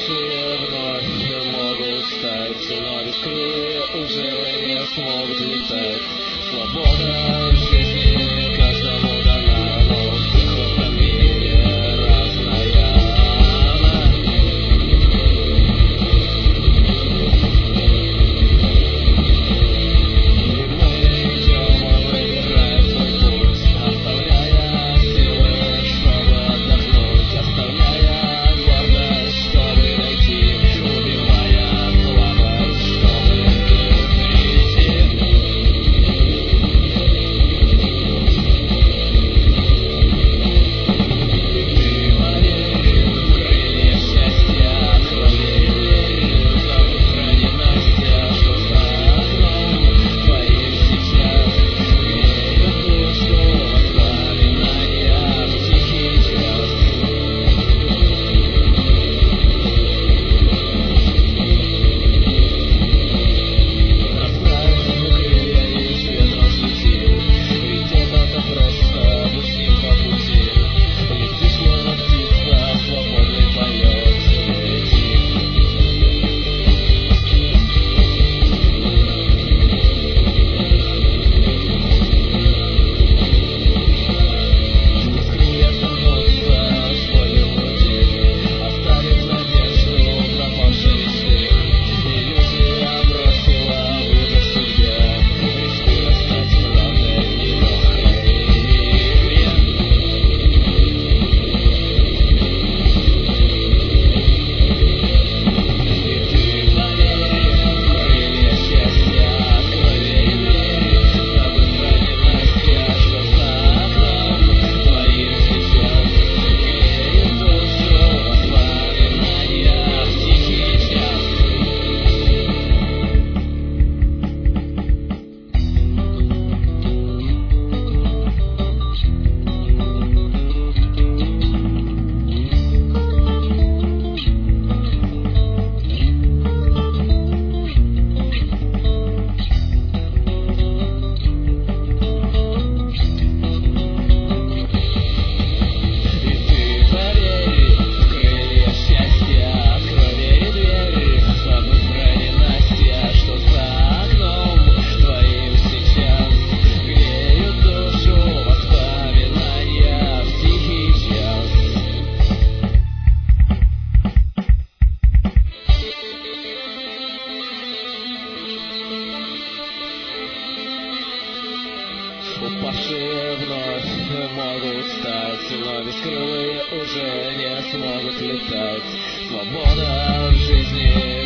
Упавшие вновь могут встать, но бескрылые уже не смогут летать. Свобода в жизни каждому дана, но у всех в этом мире разная она. И мы идем, выбираем свой путь, оставляя силы, чтобы отдохнуть, оставляя гордость, чтобы найти, убивая слабость, чтобы прийти. Упавшие вновь могут встать, но бескрылые уже не смогут летать. Свобода в жизни